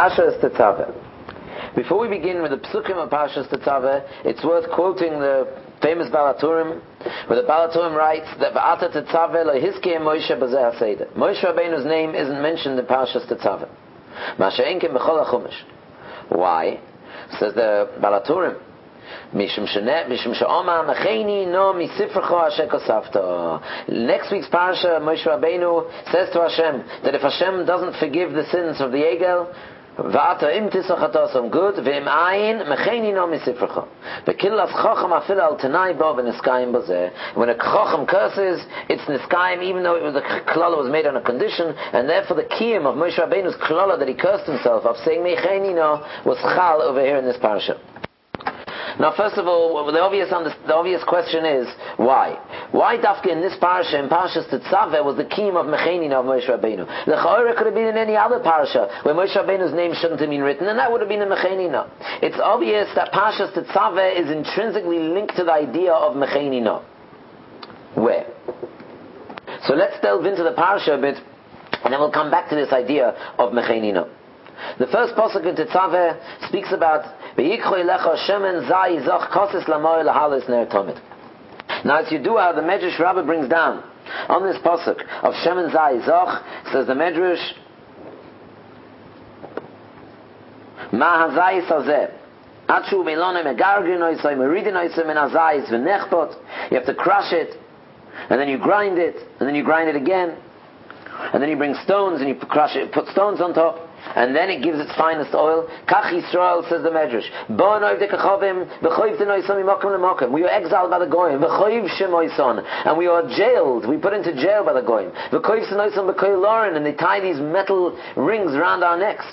Parshas Tetzaveh. Before we begin with the Psukim of Parshas Tetzaveh, it's worth quoting the famous Baal HaTurim, where the Baal HaTurim writes that V'ata Tetzaveh lo hiskei Moshe b'zeh HaSeder. Moshe Rabbeinu's name isn't mentioned in Parshas Tetzaveh. Masha Enkim b'chol HaChumash. Why? Says the Baal HaTurim, Mishum she'omar mecheni no misifrecho asher kosavto. Next week's parsha, Moshe Rabbeinu says to Hashem that if Hashem doesn't forgive the sins of the Egel, v'ata im tisochatos good, v'im ayin mecheni no misifrecho. V'killas chacham afil al tenai bo v'niskayim bozeh. When a chacham curses, it's niskayim, even though it was the klala was made on a condition, and therefore the kiyum of Moshe Rabbeinu's klala that he cursed himself of saying mecheni no was chal over here in this parsha. Now, first of all, the obvious question is, why? Why dafka in this parsha, in Parshas Tetzaveh, was the kiyum of Mecheni of Moshe Rabbeinu? The Cha'ora could have been in any other parsha, where Moshe Rabbeinu's name shouldn't have been written, and that would have been in Mecheni. It's obvious that Parshas Tetzaveh is intrinsically linked to the idea of Mecheni. Where? So let's delve into the parsha a bit, and then we'll come back to this idea of Mecheni. The first pasuk in Tetzaveh speaks about V'yikcho ilecha shemen zai zoch kosis lamoy lahalis ner tomid. Now, as you do how the Medrash Rabbah brings down on this pasuk of shemen zai zoch, says the Medrash, Ma hazai sazeh achu melone megargin oisay meridin oisay men hazai v'nechbot. You have to crush it, and then you grind it, and then you grind it again, and then you bring stones and you crush it, put stones on top, and then it gives its finest oil. Kach Yisrael, says the Medrash. We were exiled by the Goyim. And we are jailed. We put into jail by the Goyim. And they tie these metal rings around our necks.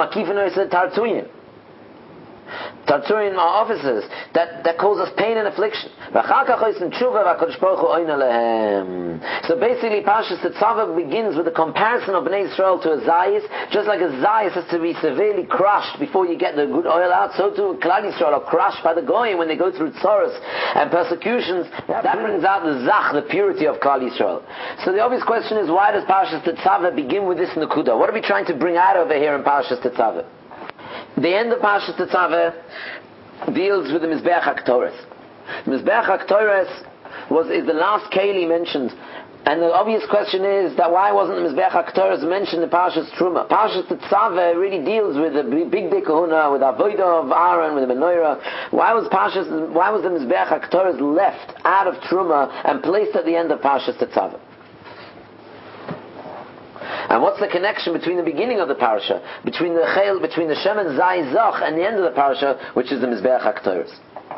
Tarturin are officers that cause us pain and affliction. So basically, Parshas Tetzaveh begins with a comparison of Bnei Yisrael to a zayis. Just like a zayis has to be severely crushed before you get the good oil out, so too Klal Yisrael are crushed by the goyim when they go through tzoros and persecutions. That brings out the zach, the purity of Klal Yisrael. So the obvious question is, why does Parshas Tetzaveh begin with this nukuda? What are we trying to bring out over here in Parshas Tetzaveh? The end of Parshas Tetzaveh deals with the Mizbeach HaKtoros. Mizbeach HaKtoros is the last keli mentioned, and the obvious question is that why wasn't the Mizbeach HaKtoros mentioned in Parshas Truma? Parshas Tetzaveh really deals with the big day kahuna, with avodah of Aaron, with the menorah. Why was the Mizbeach HaKtoros left out of Truma and placed at the end of Parshas Tetzaveh? And what's the connection between the beginning of the parasha, between the Shemen Zai Zoch and the end of the parasha, which is the Mizbeach HaKtoros?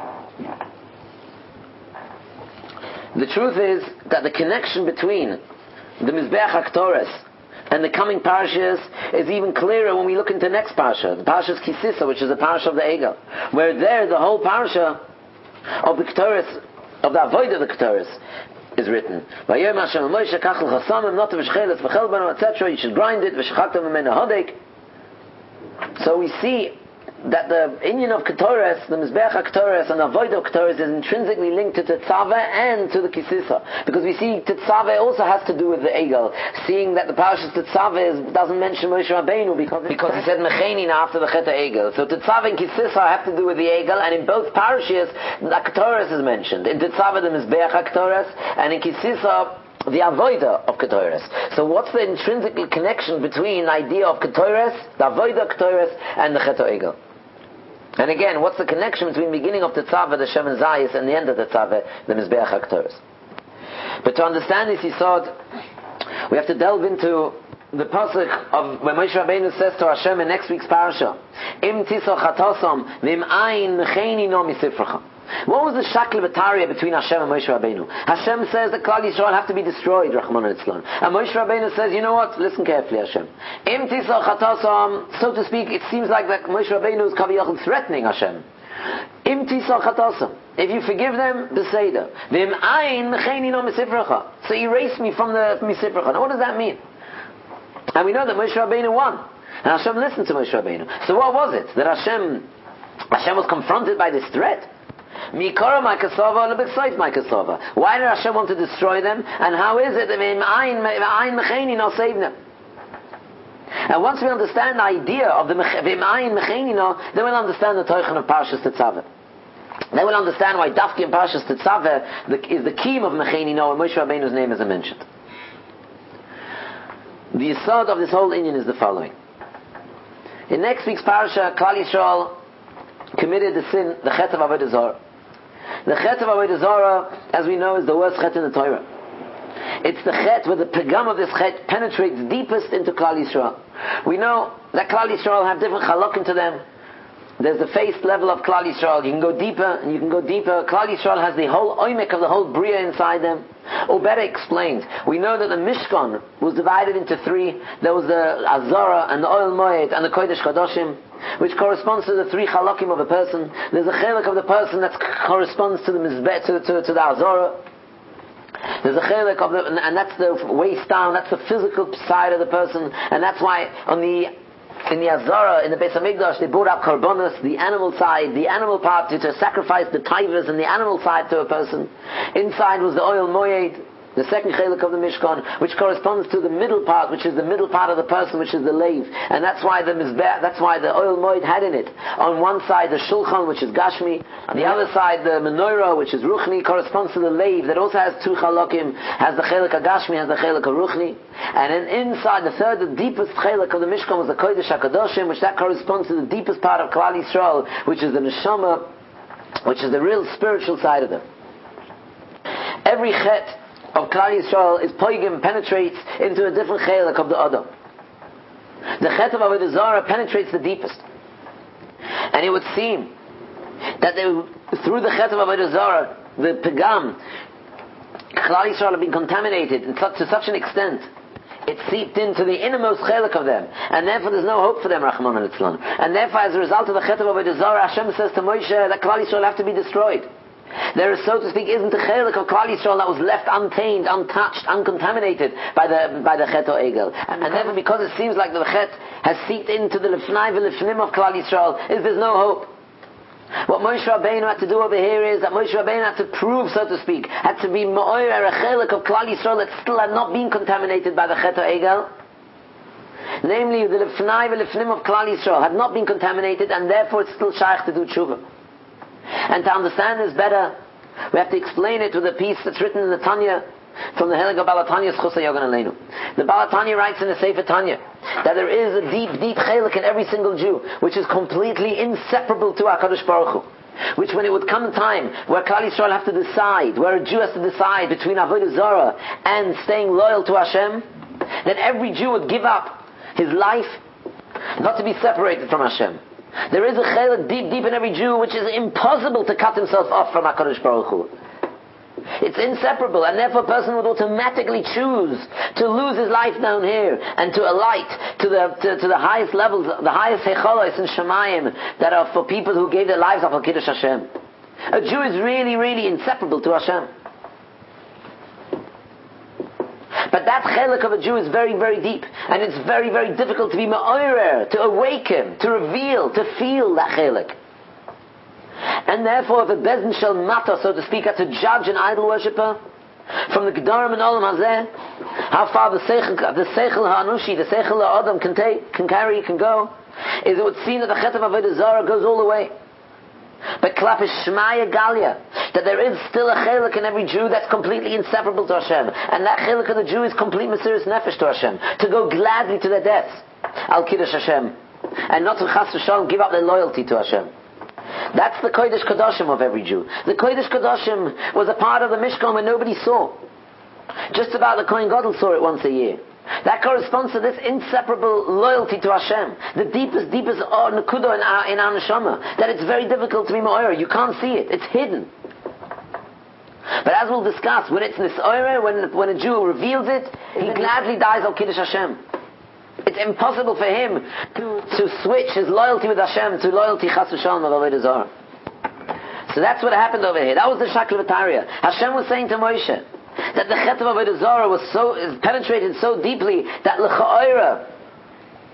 The truth is that the connection between the Mizbeach HaKtoros and the coming parashas is even clearer when we look into the next parasha, the parasha's Kisisa, which is the parasha of the Egel, where there the whole parasha of the Ktoros, of the avoid of the Ktoros, is written. Etc. You should grind it. So we see that the inyan of Ketores, the Mizbeach HaKtoros and the Avodah of Ketores is intrinsically linked to Tetzaveh and to the Kisisa. Because we see Tetzaveh also has to do with the Egel, seeing that the Parashas Tetzaveh doesn't mention Moshe Rabbeinu because he said Mecheni after the Chet HaEgel. So Tetzaveh and Kisisa have to do with the Egel, and in both parashas the Ketores is mentioned. In Tetzaveh the Mizbeach HaKtoros, and in Kisisa the avodah of Ketores. So what's the intrinsic connection between the idea of Ketores, the avodah of Ketores, and the Chet HaEgel? And again, what's the connection between the beginning of Tetzaveh, the Shemen Zayis, and the end of Tetzaveh, the Mizbeach HaKtoros? But to understand this yisod, we have to delve into the pasuk of when Moshe Rabbeinu says to Hashem in next week's parasha, Im tisoch chatosom v'im ayin mecheni no misifracha. What was the shakl b'taria between Hashem and Moshe Rabbeinu? Hashem says that Klal Yisrael have to be destroyed, Rahman al-Islam. And Moshe Rabbeinu says, you know what? Listen carefully, Hashem. Im tisoch chatosom, so to speak, it seems like that Moshe Rabbeinu is kaviyachol threatening Hashem. Im tisoch chatosom. If you forgive them, beseder. V'im ayin mecheni no misifracha. So erase me from the misifracha. Now what does that mean? And we know that Moshe Rabbeinu won. And Hashem listened to Moshe Rabbeinu. So what was it? That Hashem was confronted by this threat? Mikara my kasava, lebexayt my kasava. Why did Hashem want to destroy them? And how is it that ayin mecheni no save them? And once we understand the idea of the V'Imayin Mechenino, then we'll understand the Teichen of Parshas Tetzaveh. Then we'll understand why Dafki and Parshas Tetzaveh is the key of Mechenino, and Moshe Rabbeinu's name is mentioned. The yesod of this whole inyan is the following. In next week's parasha, Klal Yisrael committed the sin, the Chet of Avodah Zarah. The Chet of Avodah Zarah, as we know, is the worst Chet in the Torah. It's the Chet where the pegam of this Chet penetrates deepest into Klal Yisrael. We know that Klal Yisrael have different chalokim to them. There's the face level of Klal Yisrael. You can go deeper, and you can go deeper. Klal Yisrael has the whole oimek of the whole bria inside them. Or better explained, we know that the Mishkan was divided into three. There was the Azara and the Oil Moed and the Kodesh Kadoshim, which corresponds to the three chalakim of a person. There's a chelik of the person that corresponds to the Mizbeh, to the Azara. There's a chelik of the, and that's the waist down, that's the physical side of the person, and that's why in the Azara, in the Beis HaMikdash, they brought out karbonos, the animal side, the animal part to sacrifice the taivas and the animal side to a person. Inside was the oil moed, the second chelik of the Mishkan, which corresponds to the middle part, which is the middle part of the person, which is the leiv. And that's why the oil moed had in it. On one side the shulchan, which is gashmi, on the other side the menorah, which is ruchni, corresponds to the leiv, that also has two chalakim, has the chelik of gashmi, has the chelik of ruchni. And then inside, the third, the deepest chelik of the Mishkan was the Kodesh HaKadoshim, which that corresponds to the deepest part of Klal Yisrael, which is the neshama, which is the real spiritual side of them. Every chet of Klal Yisrael is poigim, penetrates into a different chelik of the Adam. The chet of Avodah Zarah penetrates the deepest. And it would seem that through the chet of Avodah Zarah, the pegam, Klal Yisrael have been contaminated to such an extent, it seeped into the innermost chelik of them, and therefore there's no hope for them, Rahman and Itzlan. And therefore, as a result of the chet of Avodah Zarah, Hashem says to Moshe that Klal Yisrael have to be destroyed. There is, so to speak, isn't a chelik of Klal Yisrael that was left untainted, untouched, uncontaminated by the chet or egel. And therefore, because it seems like the chet has seeped into the lefnai v'lefnim of Klal Yisrael, there's no hope. What Moshe Rabbeinu had to do over here is that Moshe Rabbeinu had to prove, so to speak, had to be ma'oyer a chelik of Klal Yisrael that still had not been contaminated by the chet or egel. Namely, the lefnai v'lefnim of Klal Yisrael had not been contaminated, and therefore it's still shaykh to do tshuva. And to understand this better, we have to explain it with a piece that's written in the Tanya from the Helig of Baal HaTanya Schusa Yogan Aleinu. The Baal HaTanya writes in the Sefer Tanya that there is a deep, deep chelik in every single Jew, which is completely inseparable to HaKadosh Baruch Hu. Which, when it would come a time where Klal Yisrael have to decide, where a Jew has to decide between Avodah Zarah and staying loyal to Hashem, then every Jew would give up his life not to be separated from Hashem. There is a chelik deep, deep in every Jew which is impossible to cut himself off from HaKadosh Baruch Hu. It's inseparable, and therefore a person would automatically choose to lose his life down here and to alight to the highest levels, the highest hecholos in Shemayim that are for people who gave their lives up for Kiddush Hashem. A Jew is really, really inseparable to Hashem. But that chelik of a Jew is very, very deep, and it's very, very difficult to be ma'orer, to awaken, to reveal, to feel that chelik. And therefore, if a bezdin shel mata, so to speak, had to judge an idol worshipper from the Gedarim and Olam Hazeh, how far the seichel ha'anushi, the seichel ha'adam can go, is it would seem that the chet of Avodah Zarah goes all the way. But klap is Shmaya Galia, that there is still a chelik in every Jew that's completely inseparable to Hashem, and that chelik of the Jew is complete Mesiras Nefesh to Hashem, to go gladly to their deaths, Al Kiddush Hashem, and not to Chas v'Shalom give up their loyalty to Hashem. That's the Kodesh Kadoshim of every Jew. The Kodesh Kadoshim was a part of the Mishkan where nobody saw. Just about the Kohen Gadol saw it once a year. That corresponds to this inseparable loyalty to Hashem. The deepest nekuda in our neshama. That it's very difficult to be ma'oyer. You can't see it. It's hidden. But as we'll discuss, when it's nisoyer, when a Jew reveals it, he gladly dies al Kiddush Hashem. It's impossible for him to switch his loyalty with Hashem to loyalty chas v'shalom of Avodah Zarah. So that's what happened over here. That was the Shakla V'Tarya. Hashem was saying to Moshe that the chet of Avodah Zarah penetrated so deeply that l'cha'oira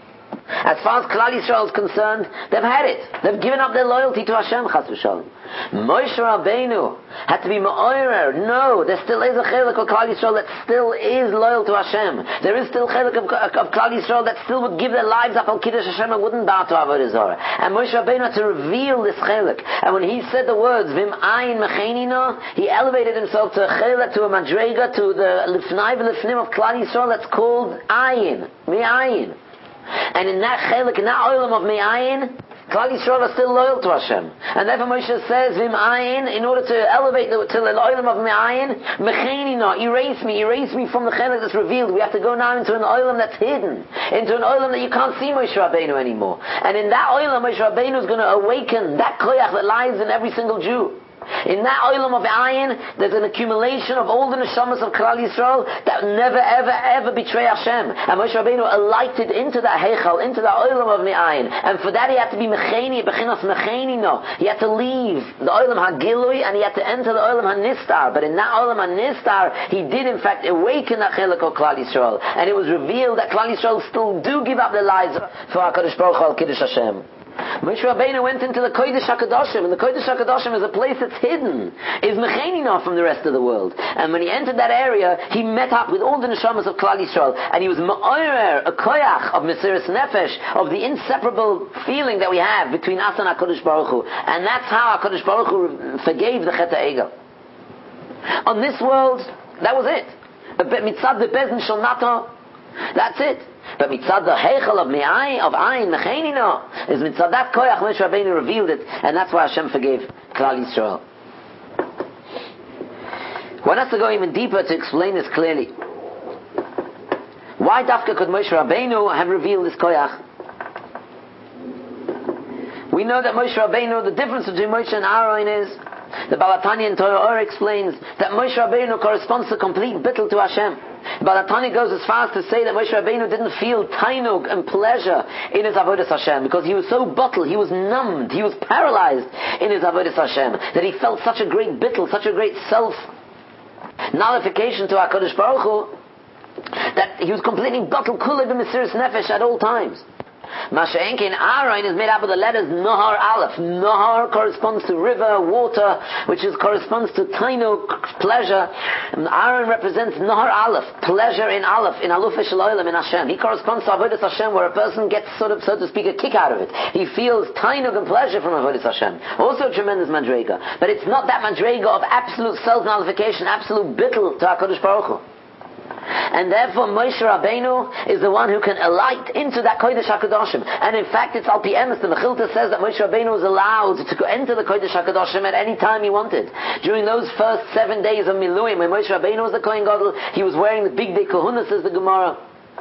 As far as Klal Yisrael is concerned, they've had it. They've given up their loyalty to Hashem, Chas v'Shalom. Moshe Rabbeinu had to be Ma'orer. No, there still is a chelik of Klal Yisrael that still is loyal to Hashem. There is still chelik of Klal Yisrael that still would give their lives up on Kiddush Hashem and wouldn't bow to Avodah Zarah. And Moshe Rabbeinu had to reveal this chelik. And when he said the words, Vim Ayin Mechenina, he elevated himself to a chelik, to a madrega, to the Lifnai v'Lifnim of Klal Yisrael that's called Ayin, Me'ayin. And in that chelik, in that oilam of Me'ayin, Klal Yisrael are still loyal to Hashem. And therefore Moshe says, Vim Ayin, in order to elevate to the oilam of Me'ayin, Mechenina, erase me from the chelik that's revealed. We have to go now into an oilam that's hidden, into an oilam that you can't see Moshe Rabbeinu anymore. And in that oilam, Moshe Rabbeinu is going to awaken that koyach that lies in every single Jew. In that oilam of Ayin, there's an accumulation of all the neshamas of Klal Yisrael that never, ever betray Hashem. And Moshe Rabbeinu alighted into that heichal, into that oilam of Ayin. And for that he had to be mecheni, bechinas mecheni, no. He had to leave the oilam hagilui and he had to enter the oilam hanistar. But in that oilam hanistar, he did in fact awaken that chelik of Klal Yisrael. And it was revealed that Klal Yisrael still do give up their lives for HaKadosh Baruch Hu al Kiddush Hashem. Moshe Rabbeinu went into the Kodesh HaKadoshim, and the Kodesh HaKadoshim is a place that's hidden, is mechenina from the rest of the world. And when he entered that area, he met up with all the neshamas of Klal Yisrael, and he was ma'orer, a koyach of Mesiras Nefesh, of the inseparable feeling that we have between us and HaKadosh Baruch Hu. And that's how HaKadosh Baruch Hu forgave the Chet HaEgel. On this world, that was it. Mitzad the Bezin Shel Nato, that's it. But mitzad the heichel of Ayin Mechenina is mitzad that koyach Moshe Rabbeinu revealed it, and that's why Hashem forgave Klal Yisrael. One has to go even deeper to explain this clearly. Why dafka could Moshe Rabbeinu have revealed this koyach? We know that Moshe Rabbeinu, the difference between Moshe and Aaron is, the Balatani in Torah Or explains that Moshe Rabbeinu corresponds to complete bittul to Hashem. Balatani goes as far as to say that Moshe Rabbeinu didn't feel tainug and pleasure in his avodas Hashem because he was so bottled, he was numbed, he was paralyzed in his avodas Hashem that he felt such a great bittul, such a great self nullification to HaKadosh Baruch Hu that he was completely bottled kulei b'mesiras nefesh at all times. Masha'enke in Aaron is made up of the letters Nahar Aleph. Nahar corresponds to river, water, which corresponds to Tainuk, pleasure. And Aaron represents Nahar Aleph, pleasure in Aleph, in Aluf Shel Olam, in Hashem. He corresponds to Avodas Hashem, where a person gets sort of, so to speak, a kick out of it. He feels Tainuk and pleasure from Avodas Hashem. Also a tremendous madrega. But it's not that madrega of absolute self-nullification, absolute bittul to HaKadosh Baruch Hu. And therefore Moshe Rabbeinu is the one who can alight into that Kodesh HaKadoshim. And in fact it's Al Pi Emes, the Mechilta says that Moshe Rabbeinu was allowed to enter the Kodesh HaKadoshim at any time he wanted. During those first 7 days of Miluim, when Moshe Rabbeinu was the Kohen Gadol, he was wearing the big day kahuna, says the Gemara.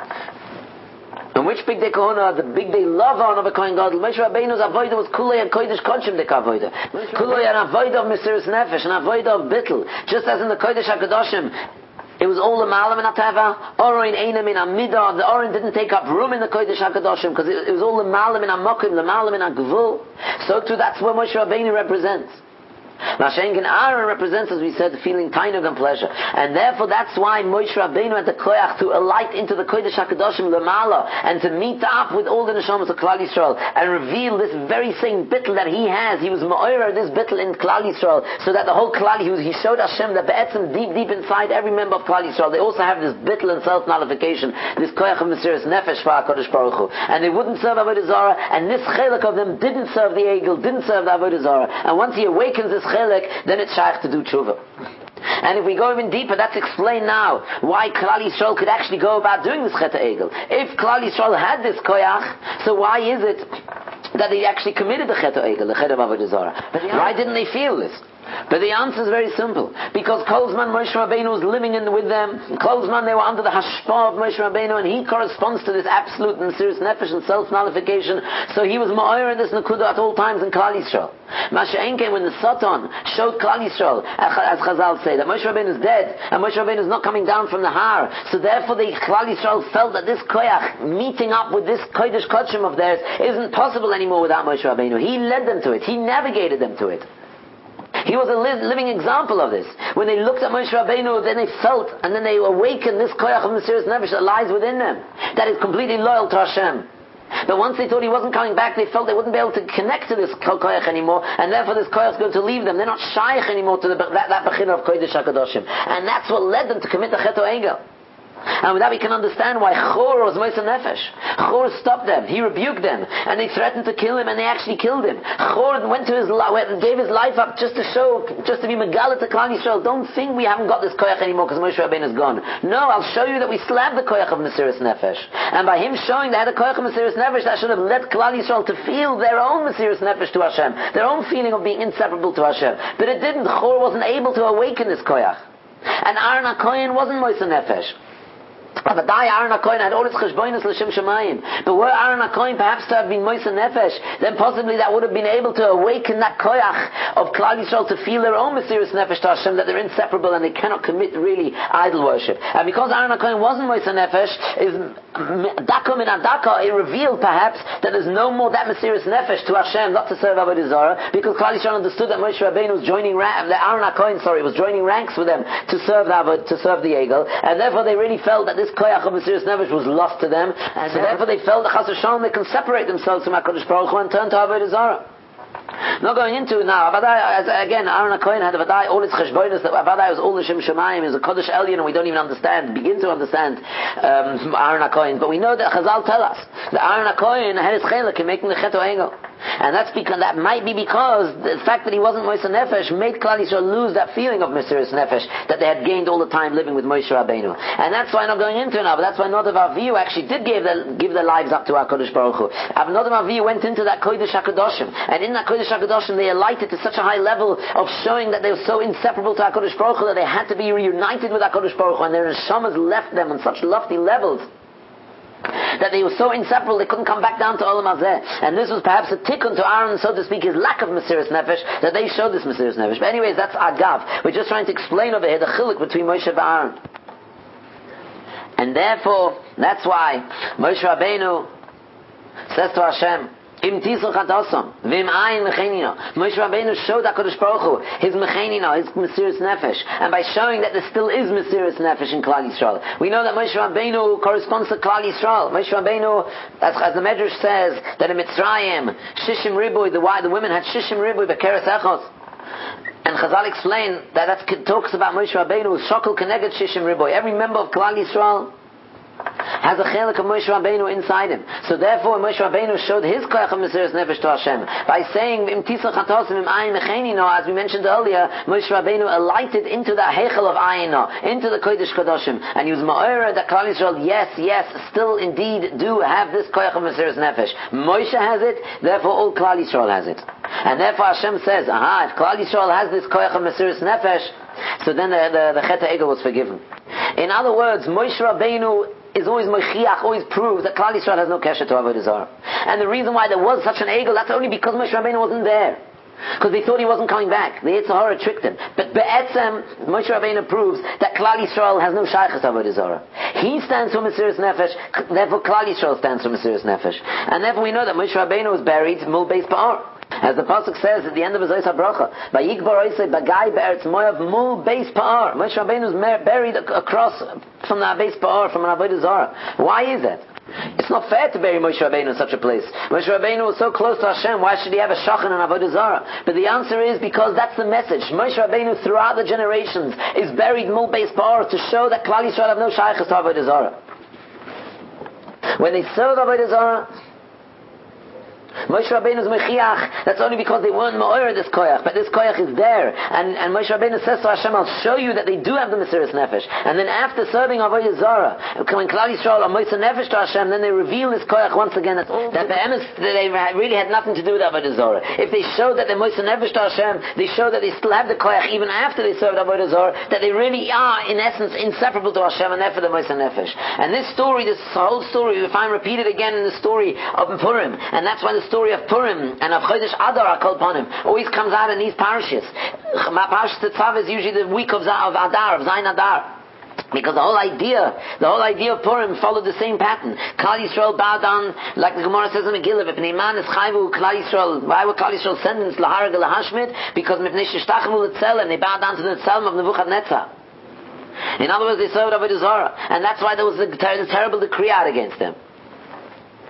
And which big day kahuna? The big day lava of a Kohen Gadol. Moshe Rabbeinu's avodah was kulei and kodesh kodshim de kavodah. Kulei and avodah of Mesiras Nefesh and avodah of bittul. Just as in the Kodesh HaKadoshim, it was all the malam in Ateva, Orin Einam in Amidah. The Orin didn't take up room in the Kodesh HaKadoshim because it was all the malam in Amokim, the malam in Agvul. So too, that's what Moshe Rabbeinu represents. Mashenkin Aaron represents, as we said, feeling tainug and pleasure. And therefore that's why Moshe Rabbeinu had the koyach to alight into the Kodesh HaKadoshim Lamala and to meet up with all the neshamas of Klal Yisrael and reveal this very same bittul that he has. He was ma'orer this bittul in Klal Yisrael so that the whole Klal, he showed Hashem that be'etzim deep inside every member of Klal Yisrael, they also have this bittul and self-nullification, this koyach of Mesiras Nefesh for HaKadosh Baruch Hu. And they wouldn't serve Avodah Zarah, and this chelik of them didn't serve the Egel, didn't serve the Avodah Zarah. And once he awakens this chelik, then it's shaykh to do tshuva. And if we go even deeper, that's explained now why Klal Yisrael could actually go about doing this Chet HaEgel. If Klal Yisrael had this koyach, so why is it that they actually committed the Chet HaEgel, the Chet of Avodah Zarah? Why didn't they feel this? But the answer is very simple. Because Kolzman Moshe Rabbeinu was living with them. Kolzman, they were under the hashpah of Moshe Rabbeinu, and he corresponds to this absolute and serious nefesh and self-nullification. So he was ma'or in this nekuda at all times in Klal Yisrael. Masha'enke, when the Satan showed Klal Yisrael, as Chazal say, that Moshe Rabbeinu is dead, and Moshe Rabbeinu is not coming down from the Har. So therefore the Klal Yisrael felt that this koyach, meeting up with this Kodesh Kodshim of theirs, isn't possible anymore without Moshe Rabbeinu. He led them to it. He navigated them to it. He was a living example of this. When they looked at Moshe Rabbeinu, then they felt, and then they awakened this koyach of Mesiras Nefesh that lies within them, that is completely loyal to Hashem. But once they thought he wasn't coming back, they felt they wouldn't be able to connect to this koyach anymore, and therefore this koyach is going to leave them. They're not shaykh anymore to that bechina of Kodesh HaKadoshim. And that's what led them to commit the Chet HaEgel. And with that we can understand why Chor was Moisa Nefesh. Chor stopped them, he rebuked them, and they threatened to kill him, and they actually killed him. Chor went to gave his life up just to be Megala to Klal Yisrael. Don't think we haven't got this koyach anymore because Moshe Rabbeinu is gone. No, I'll show you that we still have the koyach of Mesiras Nefesh. And by him showing they had a koyach of Mesiras Nefesh, that should have led Klal Yisrael to feel their own Mesiras Nefesh to Hashem, their own feeling of being inseparable to Hashem. But it didn't. Chor wasn't able to awaken this koyach. And Aaron HaKohen wasn't Moisa Nefesh. Avadai Aaron HaKohen had all its cheshbonos l'shem shemayim. But were Aaron HaKohen perhaps to have been Moisa Nefesh, then possibly that would have been able to awaken that koyach of Klal Yisrael to feel their own Mesiras Nefesh to Hashem, that they're inseparable and they cannot commit really idol worship. And because Aaron HaKohen wasn't Moisa Nefesh, is Daka min Adaka, it revealed perhaps that there's no more that Mesiras Nefesh to Hashem not to serve Avodah Zarah, because Klal Yisrael understood that Moshe Rabbeinu was joining that Aaron HaKohen was joining ranks with them to serve the Egel, and therefore they really felt that this koyach of Mesiras Nefesh was lost to them, and so therefore they felt that Chas v'Shalom they can separate themselves from HaKadosh Baruch Hu and turn to Avodah Zarah. Not going into it now. Again, Aaron HaKohen had Avadai, all its cheshbonos, that Avadai was all the Shem Shemayim, is a Kodesh Elyon, and we don't even begin to understand Aaron HaKohen. But we know that Chazal tell us that Aaron HaKohen had his chelik in making the Chet HaEgel. And that might be because the fact that he wasn't Moisa Nefesh made Klal Yisrael lose that feeling of Mesiras Nefesh that they had gained all the time living with Moshe Rabbeinu. And that's why I'm not going into it now, but that's why Nadav Avihu actually did give their lives up to HaKadosh Baruch Hu. Nadav Avihu went into that Kodesh HaKadoshim, and in that Kodesh HaKadoshim they alighted to such a high level of showing that they were so inseparable to HaKadosh Baruch Hu that they had to be reunited with HaKadosh Baruch Hu, and their neshamas left them on such lofty levels that they were so inseparable they couldn't come back down to Olam Hazeh. And this was perhaps a tikkun to Aaron, so to speak, his lack of Mesiras Nefesh, that they showed this Mesiras Nefesh. But anyways, that's Agav. We're just trying to explain over here the chiluk between Moshe and Aaron. And therefore, that's why Moshe Rabbeinu says to Hashem, Im tisel chadosam, v'im ayin mechenino. Moshe Rabbeinu showed HaKadosh Baruch Hu his mechenino, his Mesiras Nefesh, and by showing that there still is Mesiras Nefesh in Klal Yisrael. We know that Moshe Rabbeinu corresponds to Klal Yisrael. Moshe Rabbeinu, as the Medrash says, that in Mitzrayim, Shishim Riboy, the women had Shishim Riboy bekeres echos. And Chazal explained that talks about Moshe Rabbeinu, Shokol Keneged Shishim Riboy. Every member of Klal Yisrael has a chelik of Moshe Rabbeinu inside him. So therefore Moshe Rabbeinu showed his koyach of Mesiras Nefesh to Hashem by saying Im tisel chatosim im ayin mechenino, as we mentioned earlier. Moshe Rabbeinu alighted into that heichel of ayino, into the Kodesh Kadoshim, and he was ma'ora that Klal Yisrael, yes, still indeed do have this koyach of Mesiras Nefesh. Moshe has it, therefore all Klal Yisrael has it. And therefore Hashem says, if Klal Yisrael has this koyach of Mesiras Nefesh, so then the Chet HaEgel was forgiven. In other words, Moshe Rabbeinu is always Mochiach, always proves that Klal Yisrael has no kesher to Avodah Zarah. And the reason why there was such an Egel, that's only because Moshe Rabbeinu wasn't there. Because they thought he wasn't coming back. The Yetzer Hara tricked him. But Be'etzem, Moshe Rabbeinu proves that Klal Yisrael has no shaychus to Avodah Zarah. He stands for Mesiras Nefesh, therefore Klal Yisrael stands for Mesiras Nefesh. And therefore we know that Moshe Rabbeinu was buried Mul Beis Pa'ar. As the pasuk says at the end of his Zos HaBracha, "Vayikbar Oisei Bagai Be'eretz Moav Mul Beis Pa'ar." Moshe Rabbeinu was buried across from the Beis Pa'ar, from an Avodah Zarah. Why is that? It's not fair to bury Moshe Rabbeinu in such a place. Moshe Rabbeinu was so close to Hashem. Why should he have a shachan and Avodah Zarah? But the answer is because that's the message. Moshe Rabbeinu throughout the generations is buried Mul Beis Pa'ar to show that Klal Yisrael have no shaychus to Avodah Zarah. When they serve Avodah Zarah, Moshe Rabbeinu's mechiach, that's only because they weren't ma'or this koyach, but this koyach is there. And Moshe Rabbeinu says to Hashem, I'll show you that they do have the Mesiras Nefesh. And then after serving Avodah Zarah, when Klal Yisrael are Moisa Nefesh to Hashem, then they reveal this koyach once again, that they really had nothing to do with Avodah Zarah. If they show that they're Moisa Nefesh to Hashem, they show that they still have the koyach even after they served Avodah Zarah, that they really are, in essence, inseparable to Hashem, and therefore the Moisa Nefesh. And this whole story, we find repeated again in the story of Purim. And that's why the story of Purim and of Chodesh Adar Akol Panim always comes out in these parashas. Parashas Tetzav is usually the week of Adar, of Zayin Adar. Because the whole idea of Purim followed the same pattern. Klal Yisrael bowed down, like the Gemara says in Megillah, "V'pnei man es chayvu Klal Yisrael." Why were Klal Yisrael sentenced laharag lahashmit? Because mipnei sheshtachmu l'tzelem, they bowed down to the tzelem of Nebuchadnezzar. In other words, they served Avodah Zarah, and that's why there was a terrible decree out against them.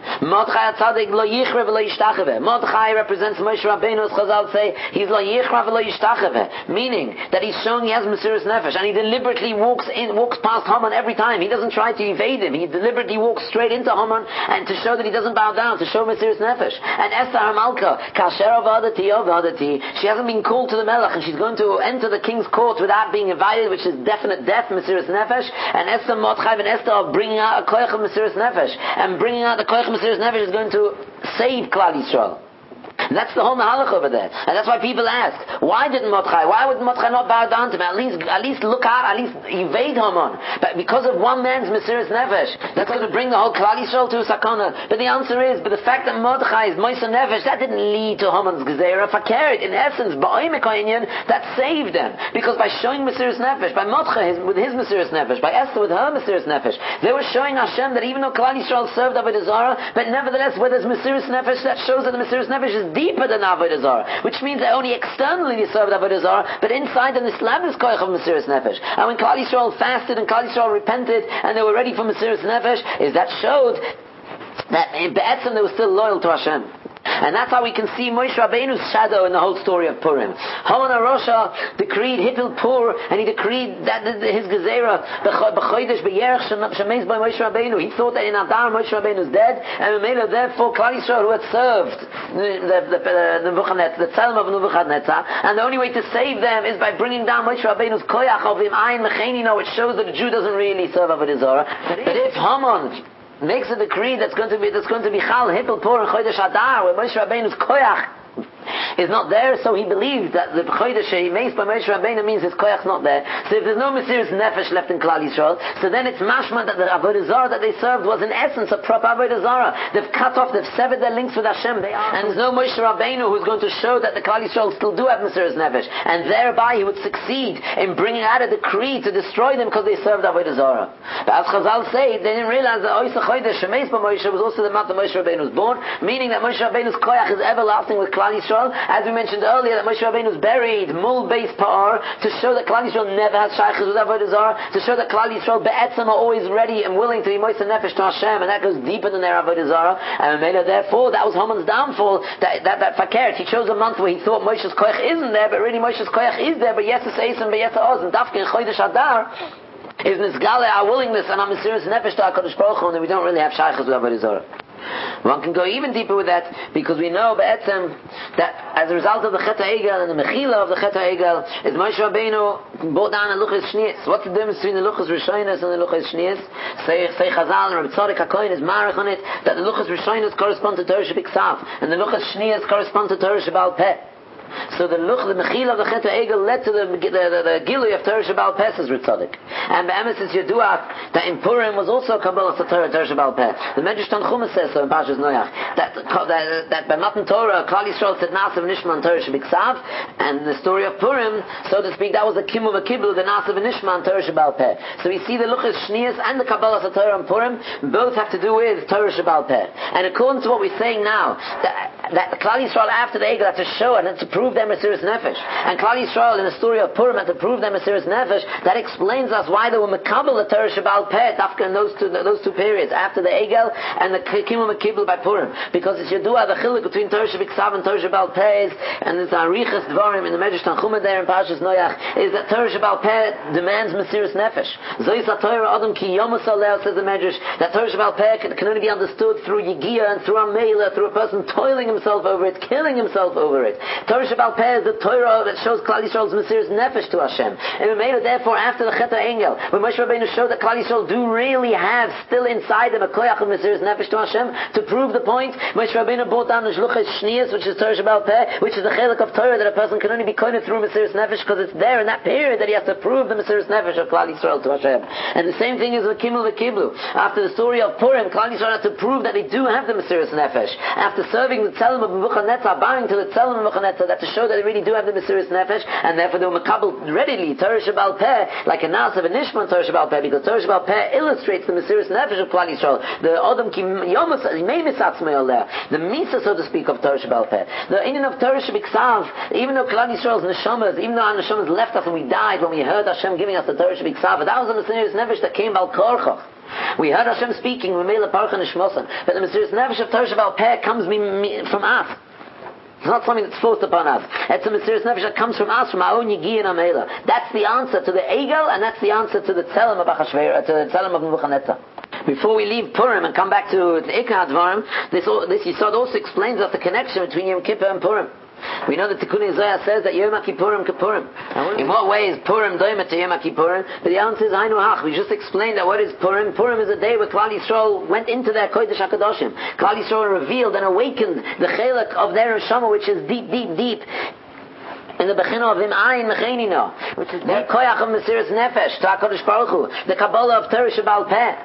Mordechai HaTzadik lo yichra v'lo yishtachave. Mordechai represents Moshe Rabbeinu, as Chazal say, he's lo yichra v'lo yishtachave, meaning that he's showing he has Mesiras Nefesh, and he deliberately walks past Haman every time. He doesn't try to evade him. He deliberately walks straight into Haman, and to show that he doesn't bow down, to show Mesiras Nefesh. And Esther HaMalka, kasher avadati, she hasn't been called to the Melech, and she's going to enter the king's court without being invited, which is definite death, Mesiras Nefesh. And Esther, Mordechai, and Esther are bringing out a koyach of Mesiras Nefesh, and bringing out the koyach of Mesiras Nefesh is going to save Klal Yisrael. And that's the whole mahalach over there. And that's why people ask, why would Mordechai not bow down to him? At least look out, at least evade Haman. But because of one man's Mesiras Nefesh, that's going to bring the whole Klal Yisrael to a sakana. But the answer is, but the fact that Mordechai is Mesiras Nefesh, that didn't lead to Haman's Gezerah Fakeret. In essence, that saved them. Because by showing Mesiras Nefesh, by Mordechai with his Mesiras Nefesh, by Esther with her Mesiras Nefesh, they were showing Hashem that even though Klal Yisrael served Avodah Zarah, but nevertheless, where there's Mesiras Nefesh, that shows that the Mesiras Nefesh is deeper than Avodah Zarah, which means that only externally they served Avodah Zarah, but inside them Islam is koyach of Mesiras Nefesh. And when Klal Yisrael fasted and Klal Yisrael repented and they were ready for Mesiras Nefesh, that showed that in Be'etzim they were still loyal to Hashem. And that's how we can see Moshe Rabbeinu's shadow in the whole story of Purim. Haman HaRosha decreed Hippil Pur, and he decreed that his Gezerah b'chodesh b'yerech shemeis by Moshe Rabbeinu. He thought that in Adar Moshe Rabbeinu is dead, and therefore Klal Yisrael, who had served the Tzelem of Nebuchadnezzar, and the only way to save them is by bringing down Moshe Rabbeinu's koyach of him ayin mecheni, which shows that the Jew doesn't really serve Avodah Zarah. But if Haman makes a decree that's going to be Chal Hippel Pur and Chodesh Adar, where Moshe Rabbeinu's koyach is not there, so he believed that the Chodesh he makes by Moshe Rabbeinu means his koyach's not there. So if there's no Mesiras Nefesh left in Klal Yisrael, so then it's mashma that the Avodah Zarah that they served was in essence a proper Avodah Zarah. They've cut off, they've severed their links with Hashem. And there's no Moshe Rabbeinu who's going to show that the Klal Yisrael still do have Mesiras Nefesh, and thereby he would succeed in bringing out a decree to destroy them because they served Avodah Zarah. But as Chazal say, they didn't realize that Oisa Chodesh Shemeis by Moshe was also the month that Moshe Rabbeinu was born, meaning that Moshe Rabbeinu's koyach is everlasting with Klal Yisrael. As we mentioned earlier, that Moshe Rabbeinu was buried mul beis pa'ar, to show that Klal Yisrael never had shaykhs with Avodah Zarah, to show that Klal Yisrael be'etzem are always ready and willing to be Moshe Nefesh to Hashem, and that goes deeper than their Avodah Zarah. And therefore, that was Haman's downfall. That fakert, he chose a month where he thought Moshe's koyach isn't there, but really Moshe's koyach is there. But yes, it's Eisem, but yes, Oz, and Dafke and Chodesh Adar is Nisgale our willingness and our Mesiras Nefesh to HaKadosh Baruch Hu, and we don't really have shaykhs with Avodah Zarah. One can go even deeper with that, because we know Be'etzem that as a result of the Chet HaEgel and the Mechila of the Chet HaEgel is Moshe Rabbeinu brought down a Luchas Shnias. What's the difference between the Luchas Rishonos and the Luchas Shnias? Say Chazal and Rabbi Tzadok HaKohen is marach on it that the Luchas Rishonos correspond to Torah Shebiksav and the Luchas Shnias correspond to Torah Shebal Peh. So the Mechila of the Chet HaEgel led to the Gilui of Torah Shebal Peh, says Ritzadik. And Be'emes is Yeduach that in Purim was also Kabbalah to Torah Shebal Peh. The Medrash Tanchuma says so in Parshas Noach that by Matan Torah Klal Yisrael said Nasav Nishman Torah Shebiksav, and the story of Purim, so to speak, that was the Kimu V'Kiblu, the Nasav Nishman Torah Shebal Peh. So we see the Luchas Shnias and the Kabbalah to Torah and Purim both have to do with Torah Shebal Peh. And according to what we're saying now, that Klal Yisrael after the Egel had to show and had to prove their Mesiras Nefesh, and Klal Yisrael in the story of Purim had to prove their Mesiras Nefesh. That explains us why they were Mekabel the Torah Shebal Peh Dafka in those two periods after the Egel and the Kimu Mekibel by Purim, because it's Yedua the chiluk between Torah Shebiksav and Torah Shebal Peh, and there's Arichas Dvarim in the Medrash Tanchuma there in Parshas Noach, is that Torah Shebal Peh demands Mesiras Nefesh. Zois HaTorah Adam Ki Yomus Aleh, says the Medrash, that Torah Shebal Peh can only be understood through Yigia and through Ameila, through a person toiling himself over it, killing himself over it. Torah Shebal Peh is the Torah that shows Klal Yisrael's Mesiras Nefesh to Hashem. And therefore, after the Chet HaEgel, when Moshe Rabbeinu showed that Klal Yisrael do really have still inside them a koyach of Mesiras Nefesh to Hashem, to prove the point, Moshe Rabbeinu brought down the Shluchas Shnias, which is Torah Shebal Peh, which is the chelik of Torah that a person can only be koined through Mesiras Nefesh, because it's there in that period that he has to prove the Mesiras Nefesh of Klal Yisrael to Hashem. And the same thing is with Kimu V'Kiblu. After the story of Purim, Klal Yisrael had to prove that they do have the Mesiras Nefesh. After serving the Tzelem of Nebuchadnezzar, bowing to the Tzelem of Nebuchadnezzar, that to show that they really do have the Mesiras Nefesh, and therefore they were makabel readily Torah Shebal Peh, like a Nasav and Nishman Torah Shebal Peh, because Torah Shebal Peh illustrates the Mesiras Nefesh of Klal Yisrael, the Adam Ki Yomus Meimisatz Me'oleh, the Misa, so to speak, of Torah Shebal Peh. The Indian of Torah Shebiksav, even though Klal Yisrael's Neshamas, even though our Neshamas left us and we died when we heard Hashem giving us the Torah Shebiksav, that was the Mesiras Nefesh that came Bal Korchach. We heard Hashem speaking, but the Mesiris Nefesh of Torah Sheba'al Peh comes from us. It's not something that's forced upon us. It's a Mesiris Nefesh that comes from us, from our own Yigi and Amela. That's the answer to the Egel, and that's the answer to the Tzelem of Achashverosh, to the Tzelem of Nebuchadnezzar. Before we leave Purim and come back to the Ikar Dvarim, this Yisod also explains us the connection between Yom Kippur and Purim. We know that Tikkun Zohar says that Yom Kippurim Kippurim. In what way is Purim doimet to Yom Kippurim? But the answer is Hainu Hach. We just explained that what is Purim? Purim is a day where Klal Yisrael went into their Kodesh HaKadoshim. Klal Yisrael revealed and awakened the Chelek of their Neshama, which is deep, deep, deep in the Bechina of Ayin Mechenino, which is the Koyach of Mesiris Nefesh to HaKadosh Baruch Hu, the Kabbalah of Torah Sheba'al Peh.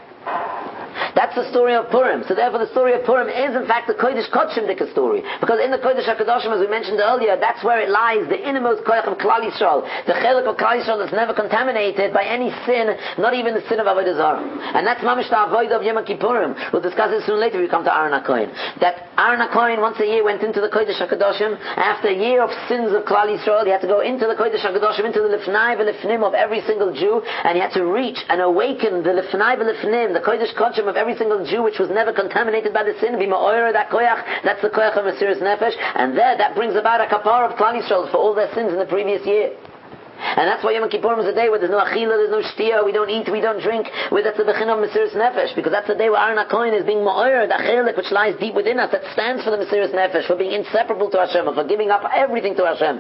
That's the story of Purim. So therefore the story of Purim is in fact the Kodesh Kodshim Dika story. Because in the Kodesh HaKadoshim, as we mentioned earlier, that's where it lies, the innermost koyach of Klal Yisrael. The chelik of Klal Yisrael that's never contaminated by any sin, not even the sin of Avodah Zarah. And that's mamish the avodah of Yom Kippurim. We'll discuss it soon later when we come to Aaron HaKohen. That Aaron HaKohen once a year went into the Kodesh HaKadoshim. After a year of sins of Klal Yisrael, he had to go into the Kodesh HaKadoshim, into the Lifnai v'Lifnim of every single Jew, and he had to reach and awaken the Lifnai v'Lifnim, the Kodesh Kodshim of every single Jew which was never contaminated by the sin, be ma'oyer that koyach, that's the koyach of Mesiris Nefesh, and there that brings about a kapar of Klal Yisrael for all their sins in the previous year. And that's why Yom Kippurim is a day where there's no achila, there's no shtia, we don't eat, we don't drink, where that's the bechin of Mesiris Nefesh, because that's the day where Aaron HaKohen is being ma'oyer, the chelik which lies deep within us, that stands for the Mesiris Nefesh, for being inseparable to Hashem, for giving up everything to Hashem.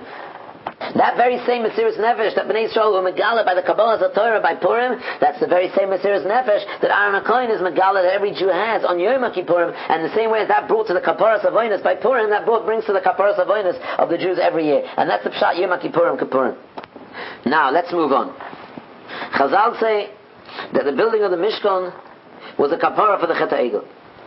That very same Mesiris Nefesh that Bnei Yisrael were megala by the Kabbalah of Torah by Purim, that's the very same Mesiris Nefesh that Aaron HaKohen is megala that every Jew has on Yom Kippurim, and the same way as that brought to the Kaparas Avonos by Purim, that brings to the Kaparas Avonos of the Jews every year. And that's the Pshat Yom Kippurim Kippurim. Now, let's move on. Chazal say that the building of the Mishkan was a Kapara for the Chet HaEgel.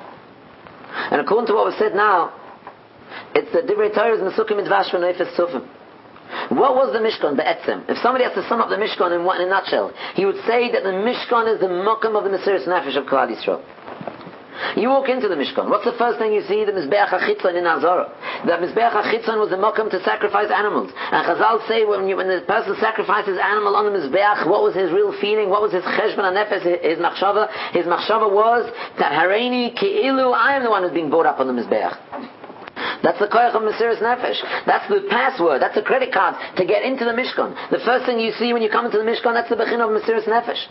And according to what was said now, it's the Divrei Torah's Mesukim Midvash V'Neifes Sufim. What was the Mishkan, the Etzem? If somebody has to sum up the Mishkan in a nutshell, he would say that the Mishkan is the Mokum of the Mesiris Nefesh of Klal Yisrael. You walk into the Mishkan. What's the first thing you see? The Mizbeach HaChitzon in Azorah. The Mizbeach HaChitzon was the Mokum to sacrifice animals. And Chazal say when the person sacrifices animal on the Mizbeach, what was his real feeling? What was his Cheshbon HaNefesh, his Machshava? His Machshava was that Hareini Ki'ilu, I am the one who's being brought up on the Mizbeach. That's the koyach of Mesiris Nefesh. That's the password. That's the credit card to get into the Mishkan. The first thing you see when you come into the Mishkan, that's the bechin of Mesiris Nefesh.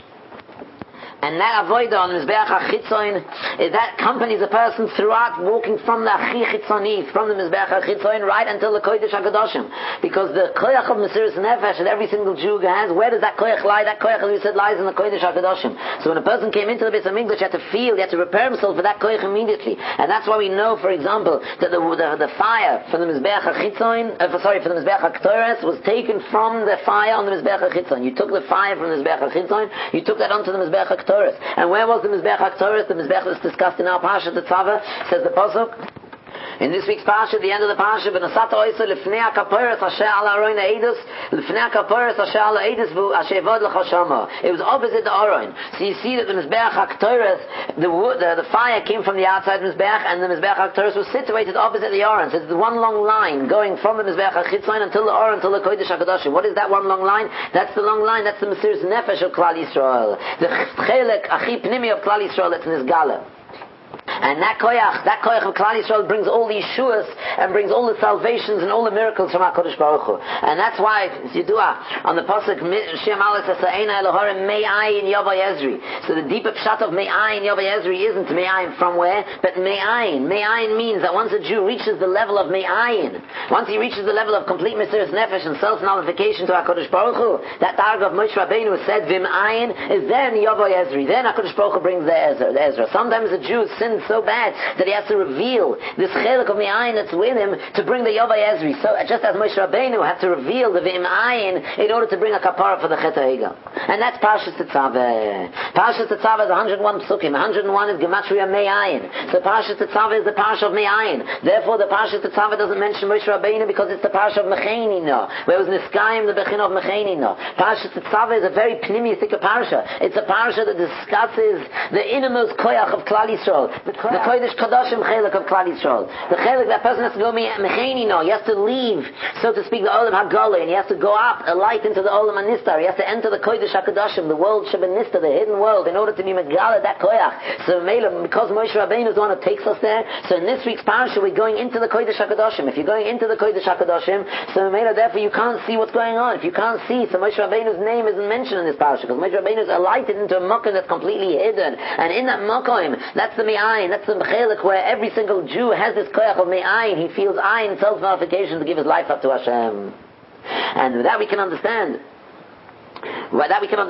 And that avodah on Mizbeach HaChitzoin, that accompanies a person throughout, walking from the Achi Chitzoni, from the Mizbeach HaChitzoin, right until the Kodesh HaKadoshim. Because the koyach of Mesiris Nefesh that every single Jew has, where does that koyach lie? That koyach, as we said, lies in the Kodesh HaKadoshim. So when a person came into the Beis HaMikdash, he had to feel, he had to prepare himself for that koyach immediately. And that's why we know, for example, that the fire from the Mizbeach HaChitzoin, for the Mizbeach HaKtoras, was taken from the fire on the Mizbeach HaChitzoin. You took the fire from the Mizbeach HaChitzoin, you took that onto the Mizbeach HaKtoras. And where was the Mizbeach HaKtoras? The Mizbeach that's discussed in our Parsha, the Tzava, says the Pasuk. In this week's Parsha, the end of the Parsha, V'nasata oisa lefnei ha'kaporos asher ala aron ha'edus, lefnei ha'kaporos asher ala edus asher vod l'chashama. It was opposite the Aron. So you see that the Mizbeach HaKtoras, the fire came from the outside Mizbeach, and the Mizbeach HaKtoras was situated opposite the Aron. So it's one long line going from the Mizbeach HaChitzoin until the Aron, until the Kodesh HaKadoshim. What is that one long line? That's the long line, that's the Mesiris Nefesh of Klal Yisrael. The Chelek Achi Pnimi of Klal Yisrael, that's in his Gala. And that koyach of Klal Yisrael brings all the Yeshuas and brings all the salvations and all the miracles from HaKadosh Baruch Hu. And that's why, Yidua, on the Pasuk, Shem Aleph says, Eina Elohim Me'ayin Yavai Ezri. So the deeper pshat of Me'ayin Yavai Ezri isn't Me'ayin from where, but Me'ayin. Me'ayin means that once a Jew reaches the level of Me'ayin, once he reaches the level of complete Mesiris Nefesh and self-nullification to HaKadosh Baruch Hu, that Dargah of Moshe Rabbeinu said, V'Me'ayin, is then Yavai Ezri. Then HaKadosh Baruch Hu brings the Ezra. Sometimes a Jew sins so bad that he has to reveal this chelik of Me'ayin that's with him to bring the Yavai Ezri. So just as Moshe Rabbeinu had to reveal the V'Me'ayin in order to bring a kapara for the Chet HaEgel. And that's Parshas Tetzaveh. Parshas Tetzaveh is 101 psukim. 101 is Gematria Me'ayin. So Parshas Tetzaveh is the Parsha of Me'ayin. Therefore the Parshas Tetzaveh doesn't mention Moshe Rabbeinu because it's the Parsha of Mechenina, where it was Niskayim, the Bechin of Mechenina. Parshas Tetzaveh is a very pnimiistic Parsha. It's a Parsha that discusses the innermost koyach of Klal Yisrael, the Kodesh Kadoshim chelik of Klal Yisrael. The chelik that person has to go mechenino. He has to leave, so to speak, the Olam Hagala, and he has to go up a light into the Olam Hanistar. He has to enter the Kodesh HaKadoshim, the world Shebenista, the hidden world, in order to be Megala that Koyach. So because Moshe Rabbeinu is the one who takes us there, so in this week's parasha we're going into the Kodesh HaKadoshim. If you're going into the Kodesh HaKadoshim, so therefore you can't see what's going on. If you can't see, so Moshe Rabbeinu's name isn't mentioned in this parasha, because Moshe Rabbeinu is alighted into a makom that's completely hidden. And in that makom, that's the me'ayin, that's the mechelik, where every single Jew has this koyach of me'ayin. He feels ayin, self-modification, to give his life up to Hashem. And with that we can understand. Why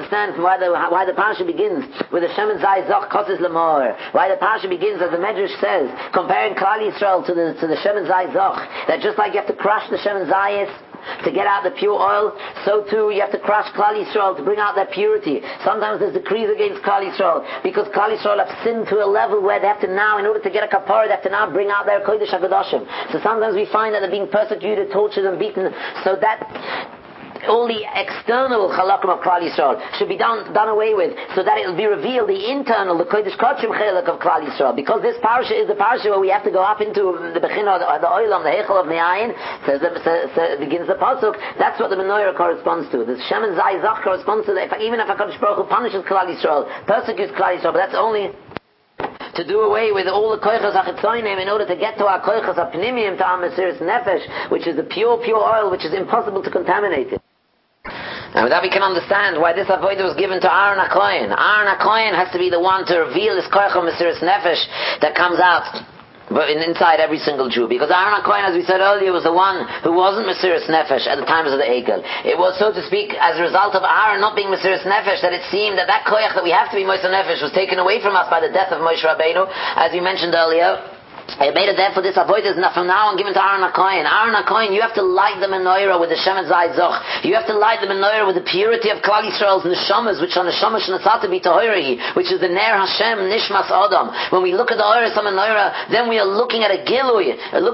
the parasha begins with the Shemen Zai Zoch Kosis Lamor. Why the parasha begins, as the Medrash says, comparing Klal Yisrael to the Shemen Zai Zoch, that just like you have to crush the Shemen Zayis to get out the pure oil, so too you have to crush Klal Yisrael to bring out that purity. Sometimes there's decrees against Klal Yisrael, because Klal Yisrael have sinned to a level where they have to now, in order to get a kapara, they have to now bring out their Kodesh HaKadoshim. So sometimes we find that they're being persecuted, tortured and beaten, so that all the external chalakim of Klal Yisrael should be done away with, so that it will be revealed the internal, the Kodesh Kodshim chalak of Klal Yisrael. Because this parasha is the parasha where we have to go up into the Bechina, the Olam, the Heichel of Me'ayin. Begins the pasuk. That's what the menorah corresponds to. The Shemen Zai Zach corresponds to. Even if HaKadosh Baruch Hu punishes Klal Yisrael, persecutes Klal Yisrael, but that's only to do away with all the koichas achitzonim in order to get to our koichas apnimim, to our mesiras nefesh, which is the pure oil, which is impossible to contaminate it. And with that we can understand why this avodah was given to Aaron HaKohen. Aaron HaKohen has to be the one to reveal this koich of mesiras nefesh that comes out inside every single Jew. Because Aaron HaKohen, as we said earlier, was the one who wasn't mesiras nefesh at the times of the Egel. It was, so to speak, as a result of Aaron not being mesiras nefesh, that it seemed that koich that we have to be mesiras nefesh was taken away from us by the death of Moshe Rabbeinu, as we mentioned earlier. It made it there for this avodah is from now on given to Aaron HaKohen. Aaron HaKohen, you have to light the menorah with the Shemen Zai Zoch. You have to light the menorah with the purity of Klal Yisrael's neshamas, which are neshamas shnatzata b'tohirahi, which is the Ner Hashem Nishmas Adam. When we look at the Oris menorah, then we are looking at a gilui,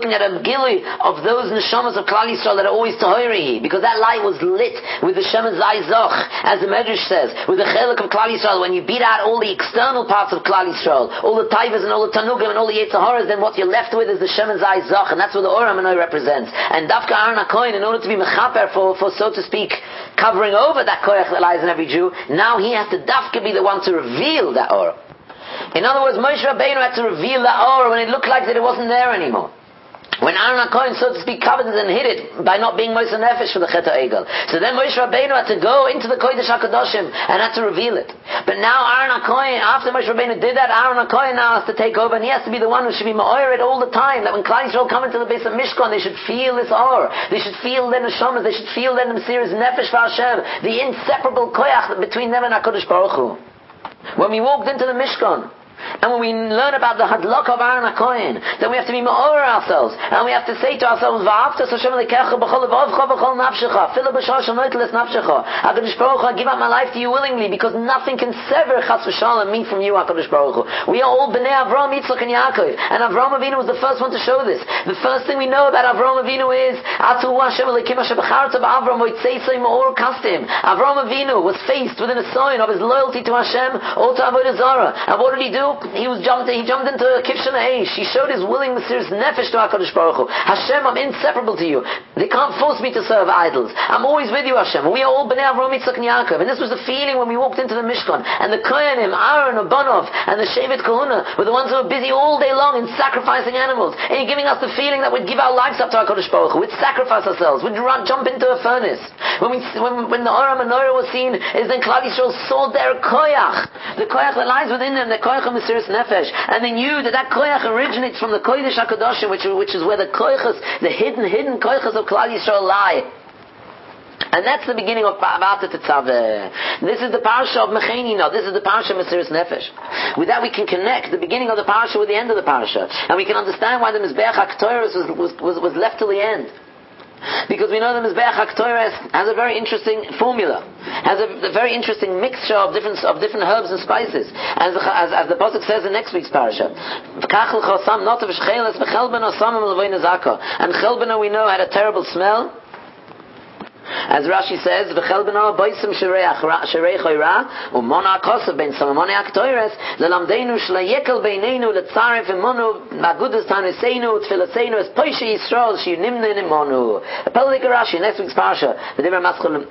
of those neshamas of Klal Yisrael that are always tohirahi, because that light was lit with the Shemen Zai Zoch, as the Medrash says, with the chelik of Klal Yisrael. When you beat out all the external parts of Klal Yisrael, all the taivas and all the tanugim and all the yetzaharas, then what you're left with is the Shemen Zai Zoch, and that's what the Ora Menorah represents. And Dafka Aaron HaKohen, in order to be mechaper for so to speak, covering over that koyach that lies in every Jew, now he has to Dafka be the one to reveal that Ora. In other words, Moshe Rabbeinu had to reveal that Ora when it looked like that it wasn't there anymore. When Aaron HaKohen, so to speak, covered it and hid it by not being Moshe Nefesh for the Chet HaEgel. So then Moshe Rabbeinu had to go into the Kodesh HaKadoshim and had to reveal it. But now Aaron HaKohen, after Moshe Rabbeinu did that, Aaron HaKohen now has to take over, and he has to be the one who should be ma'or it all the time, that when Klal Yisrael come into the base of Mishkan, they should feel this or. They should feel their neshamas, they should feel their mesiras nefesh for Hashem, the inseparable koyach between them and HaKadosh Baruch Hu. When we walked into the Mishkan, and when we learn about the hadlok of Aaron HaKohen, then we have to be ma'or ourselves, and we have to say to ourselves, V'aftas Hashem lekecha b'chol levavcha b'chol nafshecha, filu b'shar shenoitles nafshecha. HaKadosh Baruch Hu, I give up my life to you willingly, because nothing can sever chas v'shalom me from you, HaKadosh Baruch Hu. We are all bnei Avraham, Yitzchak, and Yaakov, and Avraham Avinu was the first one to show this. The first thing we know about Avraham Avinu is Atu Hashem Elokim Asher b'charta b'Avram v'yitzeisei ma'or kastim. Avraham Avinu was faced with a sign of his loyalty to Hashem or to Avodah Zarah, and what did he do? He jumped into a kivshan eish. He showed his willing mesiras nefesh to HaKadosh Baruch Hu. Hashem, I'm inseparable to you. They can't force me to serve idols. I'm always with you, Hashem. We are all bnei Avraham, Yitzchak, and Yaakov. And this was the feeling when we walked into the Mishkan. And the Kohanim, Aaron, Abanov, and the Shevet Kahuna were the ones who were busy all day long in sacrificing animals. And He's giving us the feeling that we'd give our lives up to HaKadosh Baruch Hu. We'd sacrifice ourselves. We'd jump into a furnace. When the Ora Menorah was seen, is then Klal Yisrael saw their koyach. The koyach that lies within them, the koyach of mesiras nefesh, and they knew that koyach originates from the Kodesh HaKadoshim, which is where the koyachas, the hidden koyachas of Klal Yisrael lie. And that's the beginning of Ba'ata Tetzaveh. This is the parasha of Mechenina. This is the parasha of Mesiras Nefesh. With that we can connect the beginning of the parasha with the end of the parasha. And we can understand why the Mizbeach HaKtoros was left till the end. Because we know the Mizbeach HaKtoros has a very interesting formula, has a very interesting mixture of different herbs and spices, as the pasuk says in next week's parasha. And Chelbena we know had a terrible smell. As Rashi says, "V'chel b'no boisim sherei choira u'mona kosav ben samamone aktoires lelamdeinu shleyekel beineinu letzaref imonu magudas taneseinu tfilaseinu es poishe Yisrael shiyunimne nimonu." A Pellik Rashi, next week's parsha, the Divrei Maschil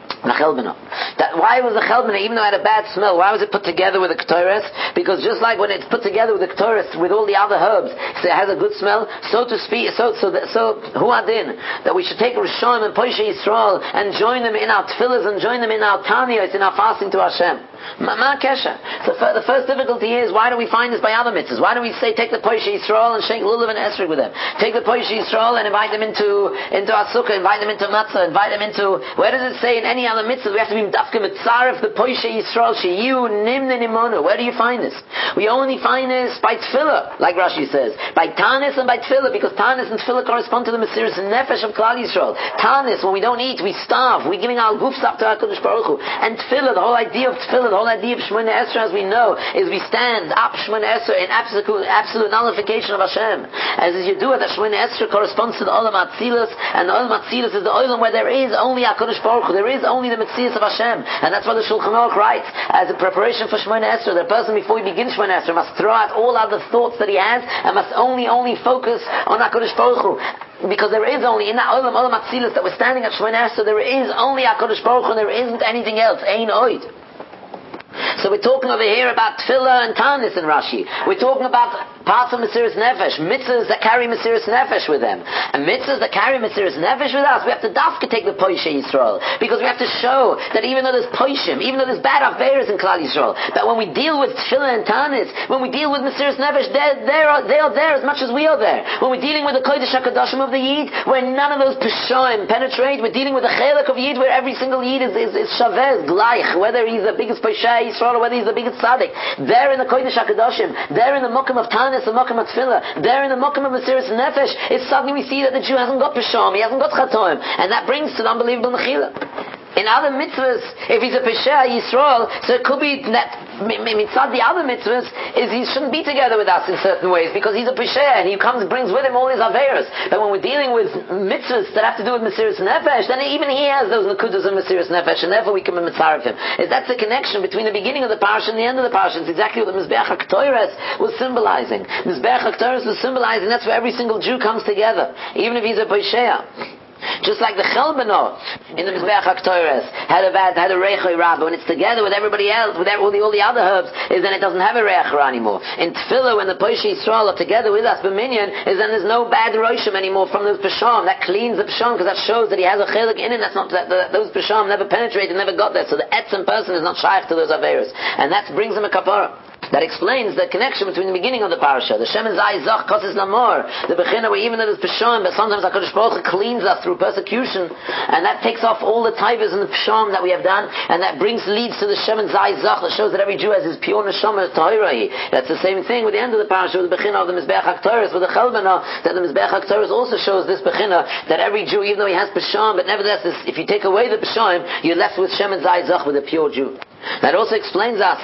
that why was the Chelbana, even though it had a bad smell, why was it put together with the Ketores? Because just like when it's put together with the Ketores with all the other herbs, so it has a good smell, so to speak, so who adin, that we should take Rishon and Poishe Yisrael and join them in our tefillahs and join them in our taniyos, in our fasting to Hashem. Ma kesha. So the first difficulty is, why do we find this by other mitzvahs? Why do we say take the Poishe Yisrael and shake lulav and esrog with them? Take the Poishe Yisrael and invite them into our sukkah, invite them into matzah, invite them into, where does it say in any other mitzvah we have to be dafka mitzaref the Poishe Yisrael sheyu nimne nimonu? Where do you find this? We only find this by tefillah, like Rashi says, by tanis and by tefillah, because tanis and tefillah correspond to the Mesiras Nefesh of Klal Yisrael. Tanis, when we don't eat, we starve, we're giving our gufs up to HaKadosh Baruch Hu. And tefillah, the whole idea of tefillah, the whole idea of Shemona Esrei, as we know, is we stand up Shemona Esrei in absolute nullification of Hashem. As you do it, that Shemona Esrei corresponds to the Olam Atzilus, and the Olam Atzilus is the Olam where there is only HaKadosh Baruch Hu, there is only the Metzias of Hashem. And that's why the Shulchan Aruch writes, as a preparation for Shemona Esrei, the person before he begins Shemona Esrei must throw out all other thoughts that he has, and must only focus on HaKadosh Baruch Hu. Because there is only, in that Olam Atzilus that we're standing at Shemona Esrei, there is only HaKadosh Baruch Hu, and there isn't anything else. Ein oid. So we're talking over here about tefillah and tanis in Rashi. We're talking about parts of Mesiras Nefesh, mitzvahs that carry Mesiras Nefesh with them. And mitzvahs that carry Mesiras Nefesh with us, we have to dafka take the Poishe Yisrael. Because we have to show that even though there's Poishim, even though there's bad Averas in Klal Yisrael, that when we deal with tefillah and tanis, when we deal with Mesiras Nefesh, they are there as much as we are there. When we're dealing with the Kodesh HaKadoshim of the Yid, where none of those Peshoim penetrate, we're dealing with the Chelek of Yid, where every single Yid is Shavez, Gleich, whether he's the biggest Poishe Yisrael or whether he's the biggest tzaddik. There in the Kodesh HaKadoshim, there in the Mokum of Tanis and Mokum of Tefillah, there in the Mokum of Mesiras Nefesh, is suddenly we see that the Jew hasn't got Pesham, he hasn't got Chatoim, and that brings to the unbelievable Nechila. In other mitzvahs, if he's a Pesha Yisrael, so it could be that mitzvah the other mitzvahs is he shouldn't be together with us in certain ways because he's a Pesha and he brings with him all his Averas. But when we're dealing with mitzvahs that have to do with Mesiras Nefesh, then even he has those Nakudas of Mesiras Nefesh, and therefore we can be mitzvah of him. That's the connection between the beginning of the parasha and the end of the parasha. It's exactly what the Mizbeach HaKtoires was symbolizing. Mizbeach HaKtoires was symbolizing that's where every single Jew comes together, even if he's a Pesha. Just like the Chelbano in the Mizbeach HaKtoires had a Reichoi Ra, but when it's together with everybody else, with all the other herbs, is then it doesn't have a Reich Ra anymore. In Tefillah, when the Poishe Yisrael are together with us, B'minyan, is then there's no bad Roshim anymore from those Pesham. That cleans the Pesham, because that shows that he has a Chelik in him. That's not, those Pesham never penetrated, never got there. So the Etzem person is not shaykh to those Averos. And that brings him a kapara. That explains the connection between the beginning of the parasha, the Shem Zai Zach Kosis Lamor, the Bechina where even though there's Pesham, but sometimes HaKadosh Baruch Hu cleans us through persecution, and that takes off all the taivas and the Pesham that we have done, and that leads to the Shem Zai Zach that shows that every Jew has his pure neshama Tahirahi. That's the same thing with the end of the parasha, with the Bechina of the Mizbeach HaKtoros, with the Chelbana, that the Mizbeach HaKtoros also shows this Bechina, that every Jew, even though he has Pesham, but nevertheless, if you take away the Pesham, you're left with Shem Zai Zach, with a pure Jew. That also explains us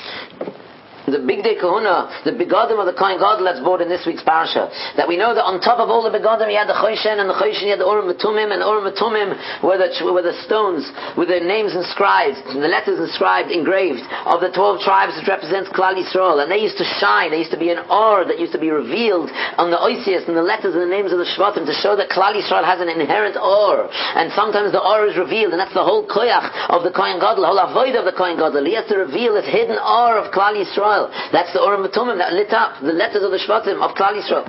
the big day kahuna, the begodim of the Kohen Gadol that's brought in this week's parasha. That we know that on top of all the begodim, you had the Choshen, and the Choshen you had the Urim V'Tumim, and the Urim V'Tumim were the stones with their names inscribed, the letters inscribed, engraved, of the 12 tribes that represents Klal Yisrael. And they used to shine, there used to be an or that used to be revealed on the Oisias and the letters and the names of the Shvatim to show that Klal Yisrael has an inherent or. And sometimes the or is revealed, and that's the whole koyach of the Kohen Gadol, the whole avoid of the Kohen Gadol. He has to reveal this hidden or of Klal Yisrael. That's the Urim V'Tumim that lit up the letters of the Shvatim of Klal Yisrael.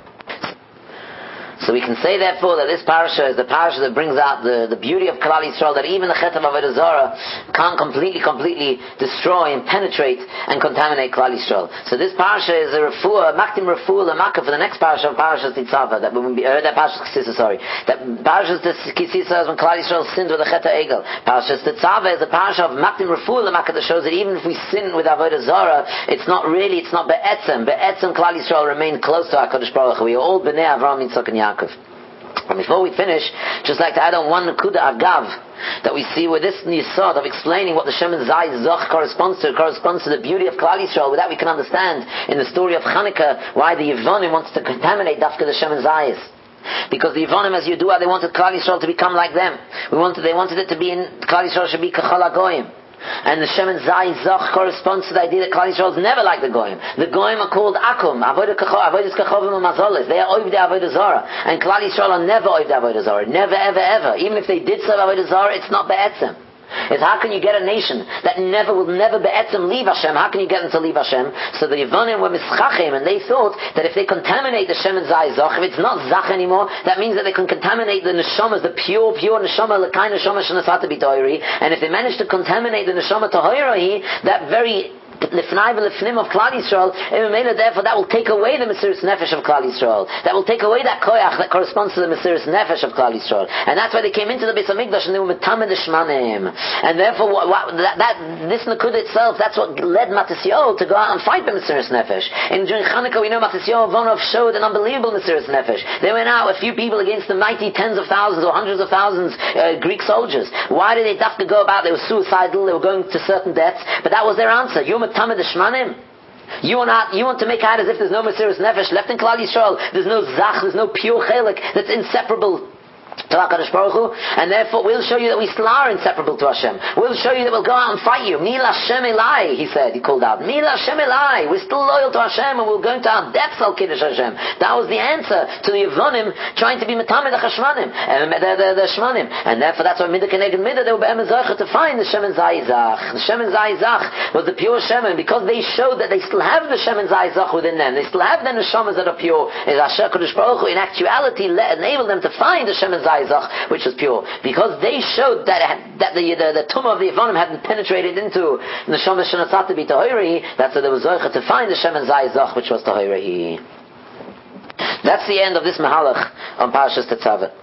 So we can say therefore that this parasha is the parasha that brings out the beauty of Klal Yisrael, that even the Chet of Avodah Zarah can't completely destroy and penetrate and contaminate Klal Yisrael. So this parasha is a refuah, maktim refuah, a makkah for the next parasha of Parashas Titzava, that Parashas Kisisa, that Parashas Kisisa is when Klal Yisrael sinned with the Chet HaEgel. Parashas Titzava is a parasha of maktim refuah, a makkah that shows that even if we sin with Avodah Zarah, it's not be'etzem. Be'etzem Klal Yisrael remain close to HaKadosh Baruch Hu. We are all b'nei Avraham, Yitzchak, and Yaakov. And before we finish, just like to add on one Nakuda Agav that we see with this Yisod of explaining what the Shem Zai Zoch corresponds to the beauty of Klal Yisrael. With that we can understand in the story of Chanukah why the Yevonim wants to contaminate Dafka the Shem Zayis. Because the Yevonim, as Yudua, they wanted Klal Yisrael to become like them. They wanted it to be Klal Yisrael should be Kachal HaGoyim. And the Shemen Zai Zach corresponds to the idea that Klal Yisrael is never like the Goyim. The Goyim are called Akum, Avodah Kachovim and Mazolis. They are Oivdei Avodah Zarah. And Klal Yisrael are never Oivdei Avodah Zarah. Never, ever, ever. Even if they did serve Avodah Zarah, it's not Be'etzem. It's how can you get a nation that will never be'etzem leave Hashem? How can you get them to leave Hashem? So the Yevonim were mischachim, and they thought that if they contaminate the Shem and Zai Zach, if it's not Zach anymore, that means that they can contaminate the neshamas, the pure neshama, the kind neshama shenasata b'toiri. And if they manage to contaminate the neshama tohirahi, that very lifnai v'lifnim of Klal Yisrael, therefore that will take away the Mesiras Nefesh of Klal Yisrael. That will take away that koyach that corresponds to the Mesiras Nefesh of Klal Yisrael. And that's why they came into the Beis HaMikdash and they were metamed shmanim. And therefore, this Nakud itself, that's what led Matisyahu to go out and fight the Mesiras Nefesh. And during Chanukah, we know Matisyahu Vonov showed an unbelievable Mesiras Nefesh. They went out, a few people against the mighty tens of thousands or hundreds of thousands Greek soldiers. Why did they have to go about? They were suicidal, they were going to certain deaths, but that was their answer. Tamed Shmanim. You want to make out as if there's no Mesiras Nefesh left in Klal Yisrael. There's no Zach, there's no pure Chelik that's inseparable to HaKadosh Baruch Hu, and therefore we'll show you that we still are inseparable to Hashem. We'll show you that we'll go out and fight you. Mil Hashem Elai, he said, he called out. Mil Hashem Elai. We're still loyal to Hashem and we're going to our depths al Kiddush Hashem. That was the answer to the Yevonim trying to be metamed Hashmanim, the Shmanim. And therefore that's why Midah Keneged Midah, they were be'emezorcha to find the Shemen Zai Zach. The Shemen Zai Zach was the pure Shemen, because they showed that they still have the Shemen Zai Zach within them. They still have the neshamas that are pure. Is Hashem HaKadosh Baruch Hu in actuality enabled them to find the Shemen Zai Zach, which is pure, because they showed that the tumah of the Yevonim hadn't penetrated into the Neshama Shenasata B'Tohiri. That's why there was Zoicha to find the Shemen Zai Zach, which was Tohiri. That's the end of this Mahalach on Parashas Tetzaveh.